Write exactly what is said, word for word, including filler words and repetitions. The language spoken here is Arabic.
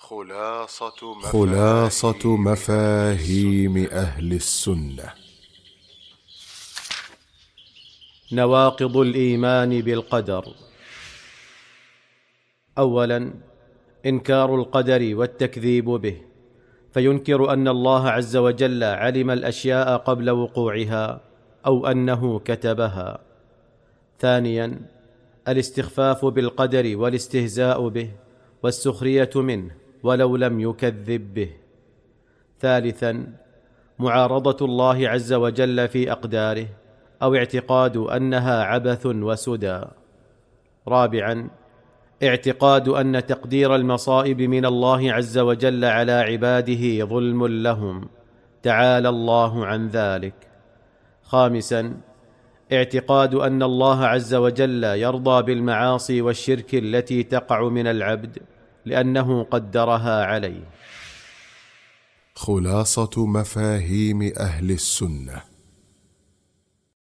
خلاصة مفاهيم, خلاصة مفاهيم أهل السنة. نواقض الإيمان بالقدر. أولا، إنكار القدر والتكذيب به، فينكر أن الله عز وجل علم الأشياء قبل وقوعها أو أنه كتبها. ثانيا، الاستخفاف بالقدر والاستهزاء به والسخرية منه ولو لم يكذب به. ثالثا، معارضة الله عز وجل في أقداره أو اعتقاد أنها عبث وسدى. رابعا، اعتقاد أن تقدير المصائب من الله عز وجل على عباده ظلم لهم، تعالى الله عن ذلك. خامسا، اعتقاد أن الله عز وجل يرضى بالمعاصي والشرك التي تقع من العبد لأنه قدرها عليه. خلاصة مفاهيم أهل السنة.